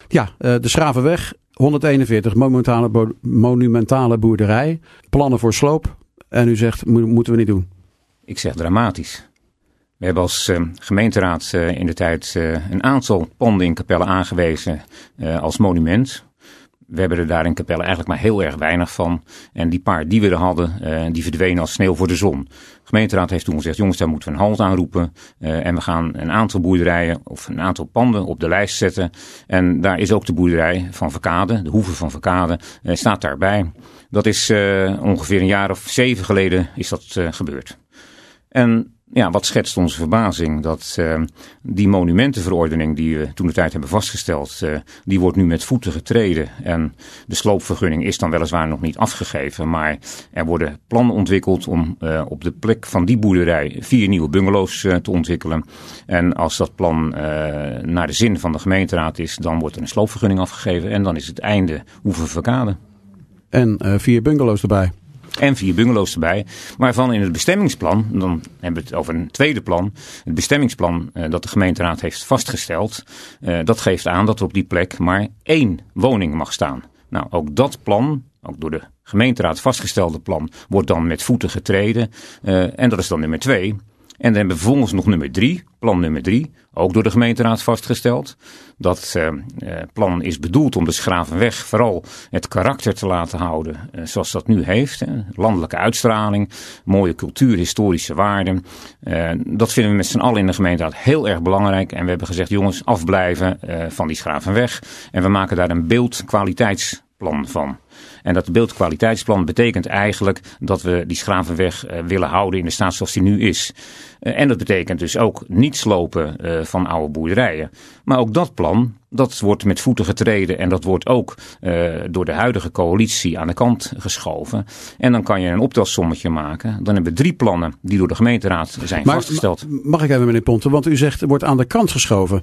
Ja, de Schravenweg, 141, monumentale boerderij. Plannen voor sloop. En u zegt, moeten we niet doen. Ik zeg dramatisch. We hebben als gemeenteraad in de tijd een aantal panden in Capelle aangewezen als monument. We hebben er daar in Capelle eigenlijk maar heel erg weinig van. En die paar die we er hadden, die verdwenen als sneeuw voor de zon. De gemeenteraad heeft toen gezegd, jongens, daar moeten we een halt aan roepen. En we gaan een aantal boerderijen of een aantal panden op de lijst zetten. En daar is ook de boerderij van Verkade, de hoeve van Verkade, staat daarbij. Dat is ongeveer een jaar of 7 geleden is dat gebeurd. En ja, wat schetst onze verbazing dat die monumentenverordening die we toen de tijd hebben vastgesteld, die wordt nu met voeten getreden. En de sloopvergunning is dan weliswaar nog niet afgegeven, maar er worden plannen ontwikkeld om op de plek van die boerderij 4 nieuwe bungalows te ontwikkelen. En als dat plan naar de zin van de gemeenteraad is, dan wordt er een sloopvergunning afgegeven en dan is het einde Hoeve Verkade. En 4 bungalows erbij. En 4 bungalows erbij, waarvan in het bestemmingsplan, dan hebben we het over een tweede plan, het bestemmingsplan dat de gemeenteraad heeft vastgesteld, dat geeft aan dat er op die plek maar 1 woning mag staan. Nou, ook dat plan, ook door de gemeenteraad vastgestelde plan, wordt dan met voeten getreden en dat is dan nummer 2. En dan hebben we vervolgens nog nummer 3, plan nummer 3, ook door de gemeenteraad vastgesteld. Dat plan is bedoeld om de Schravenweg vooral het karakter te laten houden zoals dat nu heeft. Landelijke uitstraling, mooie cultuur, historische waarden. Dat vinden we met z'n allen in de gemeenteraad heel erg belangrijk. En we hebben gezegd, jongens, afblijven van die Schravenweg. En we maken daar een beeldkwaliteitsplan van. En dat beeldkwaliteitsplan betekent eigenlijk dat we die Schravenweg willen houden in de staat zoals die nu is. En dat betekent dus ook niet slopen van oude boerderijen. Maar ook dat plan, dat wordt met voeten getreden en dat wordt ook door de huidige coalitie aan de kant geschoven. En dan kan je een optelsommetje maken. Dan hebben we 3 plannen die door de gemeenteraad zijn vastgesteld. Mag ik even, meneer Ponte, want u zegt wordt aan de kant geschoven.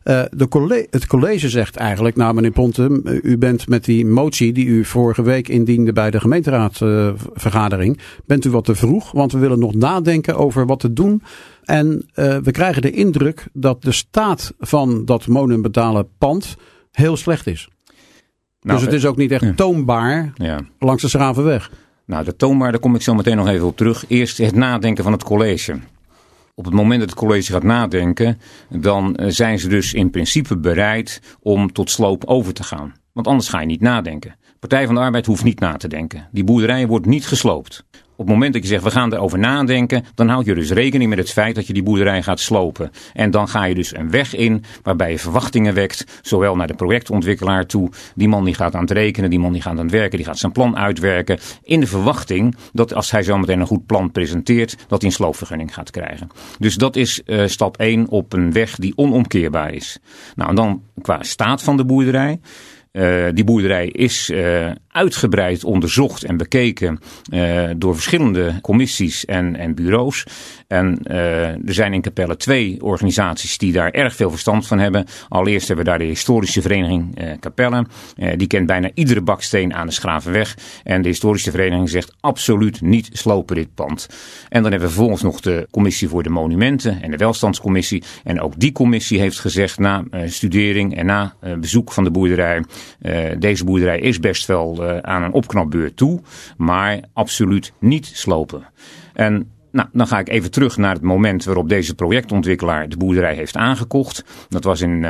Het college zegt eigenlijk, nou meneer Ponte, u bent met die motie die u vorige week indiende bij de gemeenteraadvergadering, bent u wat te vroeg, want we willen nog nadenken over wat te doen. En we krijgen de indruk dat de staat van dat monumentale pand heel slecht is. Nou, dus het is ook niet echt toonbaar langs de Schravenweg. Nou, de toonbaar, daar kom ik zo meteen nog even op terug. Eerst het nadenken van het college. Op het moment dat het college gaat nadenken, dan zijn ze dus in principe bereid om tot sloop over te gaan. Want anders ga je niet nadenken. Partij van de Arbeid hoeft niet na te denken. Die boerderij wordt niet gesloopt. Op het moment dat je zegt, we gaan erover nadenken, dan houd je dus rekening met het feit dat je die boerderij gaat slopen. En dan ga je dus een weg in waarbij je verwachtingen wekt, zowel naar de projectontwikkelaar toe. Die man die gaat aan het rekenen, die man die gaat aan het werken, die gaat zijn plan uitwerken. In de verwachting dat als hij zo meteen een goed plan presenteert, dat hij een sloopvergunning gaat krijgen. Dus dat is stap 1 op een weg die onomkeerbaar is. Nou, en dan qua staat van de boerderij. Die boerderij is uitgebreid onderzocht en bekeken door verschillende commissies en bureaus. En er zijn in Capelle 2 organisaties die daar erg veel verstand van hebben. Allereerst hebben we daar de historische vereniging Capelle. Die kent bijna iedere baksteen aan de Schravenweg. En de historische vereniging zegt absoluut niet slopen dit pand. En dan hebben we vervolgens nog de commissie voor de monumenten en de welstandscommissie. En ook die commissie heeft gezegd na studering en na bezoek van de boerderij. Deze boerderij is best wel aan een opknapbeurt toe, maar absoluut niet slopen. En nou, dan ga ik even terug naar het moment waarop deze projectontwikkelaar de boerderij heeft aangekocht. Dat was in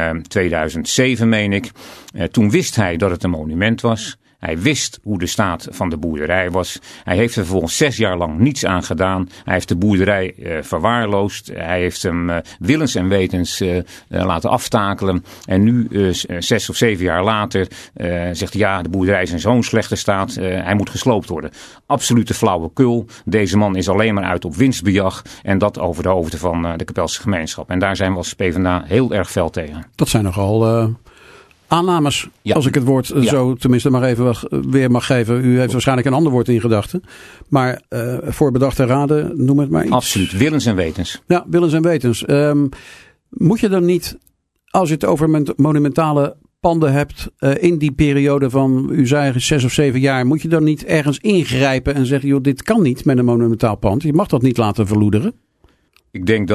2007, meen ik. Toen wist hij dat het een monument was. Hij wist hoe de staat van de boerderij was. Hij heeft er vervolgens 6 jaar lang niets aan gedaan. Hij heeft de boerderij verwaarloosd. Hij heeft hem willens en wetens laten aftakelen. En nu, 6 of 7 jaar later, zegt hij ja, de boerderij is in zo'n slechte staat. Hij moet gesloopt worden. Absolute flauwekul. Deze man is alleen maar uit op winstbejag. En dat over de hoofden van de Capelse gemeenschap. En daar zijn we als PvdA heel erg fel tegen. Dat zijn nogal aannames, als ik het woord zo tenminste maar even weer mag geven. U heeft waarschijnlijk een ander woord in gedachten. Maar voor bedachte raden, noem het maar iets. Absoluut, willens en wetens. Ja, willens en wetens. Moet je dan niet, als je het over monumentale panden hebt, in die periode van, u zei 6 of 7 jaar, moet je dan niet ergens ingrijpen en zeggen, joh, dit kan niet met een monumentaal pand. Je mag dat niet laten verloederen. Ik denk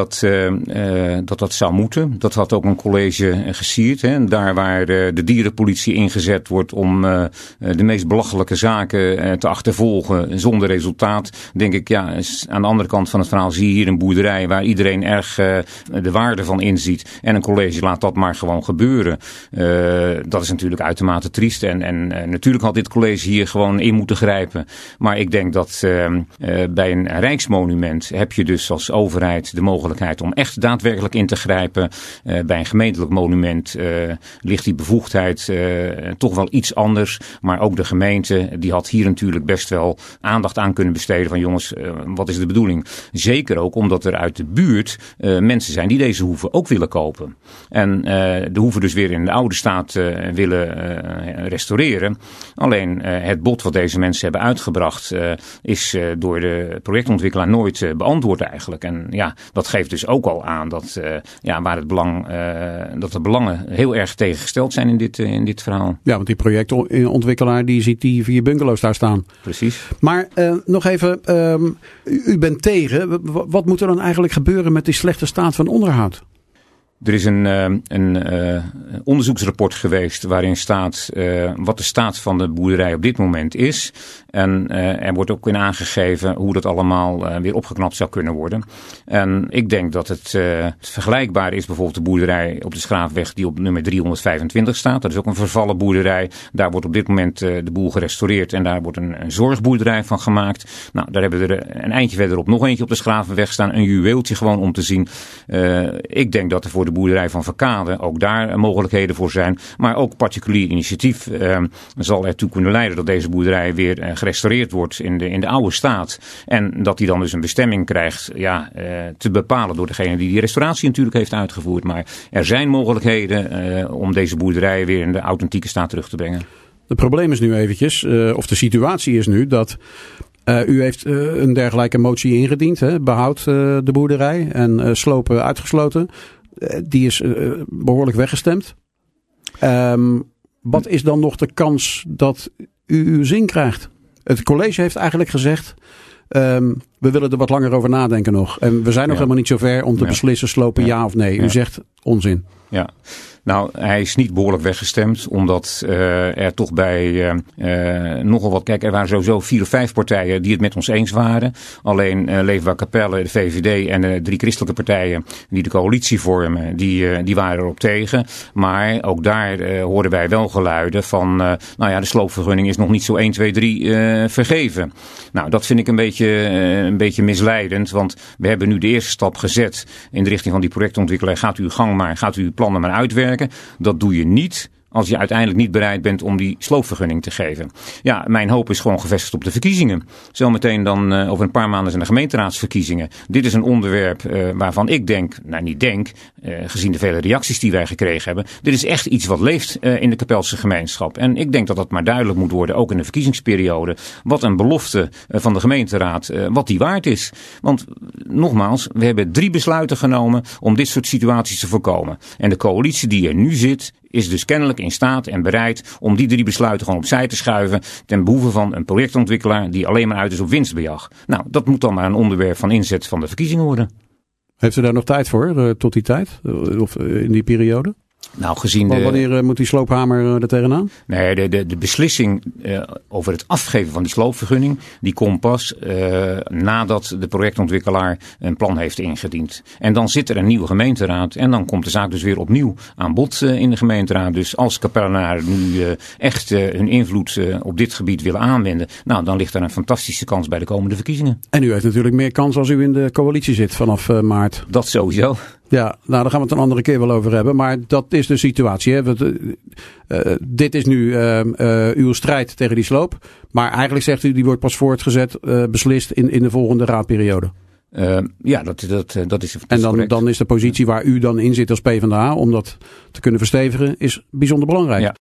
dat zou moeten. Dat had ook een college gesierd. Hè. Daar waar de dierenpolitie ingezet wordt om de meest belachelijke zaken te achtervolgen zonder resultaat. Denk ik, ja, aan de andere kant van het verhaal zie je hier een boerderij waar iedereen erg de waarde van inziet. En een college laat dat maar gewoon gebeuren. Dat is natuurlijk uitermate triest. En natuurlijk had dit college hier gewoon in moeten grijpen. Maar ik denk dat bij een rijksmonument heb je dus als overheid de mogelijkheid om echt daadwerkelijk in te grijpen. Bij een gemeentelijk monument ligt die bevoegdheid toch wel iets anders. Maar ook de gemeente die had hier natuurlijk best wel aandacht aan kunnen besteden van jongens, wat is de bedoeling? Zeker ook omdat er uit de buurt mensen zijn die deze hoeve ook willen kopen. En de hoeve dus weer in de oude staat willen restaureren. Alleen het bod wat deze mensen hebben uitgebracht is door de projectontwikkelaar nooit beantwoord eigenlijk. En ja, dat geeft dus ook al aan dat, waar dat de belangen heel erg tegengesteld zijn in dit verhaal. Ja, want die projectontwikkelaar die ziet die 4 bungalows daar staan. Precies. Maar nog even, u bent tegen. Wat moet er dan eigenlijk gebeuren met die slechte staat van onderhoud? Er is een onderzoeksrapport geweest waarin staat wat de staat van de boerderij op dit moment is. En er wordt ook in aangegeven hoe dat allemaal weer opgeknapt zou kunnen worden. En ik denk dat het vergelijkbaar is bijvoorbeeld de boerderij op de Schraafweg die op nummer 325 staat. Dat is ook een vervallen boerderij. Daar wordt op dit moment de boel gerestaureerd en daar wordt een zorgboerderij van gemaakt. Nou, daar hebben we er een eindje verderop nog eentje op de Schraafweg staan. Een juweeltje gewoon om te zien. Ik denk dat er voor de boerderij van Verkade ook daar mogelijkheden voor zijn. Maar ook particulier initiatief zal ertoe kunnen leiden dat deze boerderij weer gerestaureerd wordt in de oude staat. En dat die dan dus een bestemming krijgt te bepalen door degene die restauratie natuurlijk heeft uitgevoerd. Maar er zijn mogelijkheden om deze boerderij weer in de authentieke staat terug te brengen. Het probleem is nu eventjes, of de situatie is nu dat u heeft een dergelijke motie ingediend. Hè? Behoud de boerderij en slopen uitgesloten. Die is behoorlijk weggestemd. Wat is dan nog de kans dat u uw zin krijgt? Het college heeft eigenlijk gezegd, we willen er wat langer over nadenken nog. En we zijn nog helemaal niet zo ver om te beslissen slopen ja of nee. U zegt onzin. Ja. Nou, hij is niet behoorlijk weggestemd, omdat er toch bij nogal wat... Kijk, er waren sowieso 4 of 5 partijen die het met ons eens waren. Alleen Leefbaar Capelle, de VVD en de 3 christelijke partijen die de coalitie vormen, die waren erop tegen. Maar ook daar hoorden wij wel geluiden van, de sloopvergunning is nog niet zo 1, 2, 3 vergeven. Nou, dat vind ik een beetje misleidend, want we hebben nu de eerste stap gezet in de richting van die projectontwikkelaar. Gaat u uw gang maar, gaat u uw plannen maar uitwerken. Dat doe je niet als je uiteindelijk niet bereid bent om die sloopvergunning te geven. Ja, mijn hoop is gewoon gevestigd op de verkiezingen. Zometeen dan over een paar maanden zijn de gemeenteraadsverkiezingen. Dit is een onderwerp waarvan ik denk, gezien de vele reacties die wij gekregen hebben. Dit is echt iets wat leeft in de Kapelse gemeenschap. En ik denk dat dat maar duidelijk moet worden, ook in de verkiezingsperiode. Wat een belofte van de gemeenteraad, wat die waard is. Want nogmaals, we hebben 3 besluiten genomen om dit soort situaties te voorkomen. En de coalitie die er nu zit, is dus kennelijk in staat en bereid om die 3 besluiten gewoon opzij te schuiven ten behoeve van een projectontwikkelaar die alleen maar uit is op winstbejag. Nou, dat moet dan maar een onderwerp van inzet van de verkiezingen worden. Heeft u daar nog tijd voor, tot die tijd? Of in die periode? Nou, gezien wanneer moet die sloophamer er tegenaan? Nee, de beslissing over het afgeven van die sloopvergunning, die komt pas nadat de projectontwikkelaar een plan heeft ingediend. En dan zit er een nieuwe gemeenteraad en dan komt de zaak dus weer opnieuw aan bod in de gemeenteraad. Dus als Kapellenaren nu echt hun invloed op dit gebied willen aanwenden, nou, dan ligt er een fantastische kans bij de komende verkiezingen. En u heeft natuurlijk meer kans als u in de coalitie zit vanaf maart. Dat sowieso. Ja, nou daar gaan we het een andere keer wel over hebben. Maar dat is de situatie. Hè? Dit is nu uw strijd tegen die sloop. Maar eigenlijk zegt u, die wordt pas voortgezet, beslist in de volgende raadperiode. Dat is en dan is de positie waar u dan in zit als PvdA, om dat te kunnen verstevigen, is bijzonder belangrijk. Ja.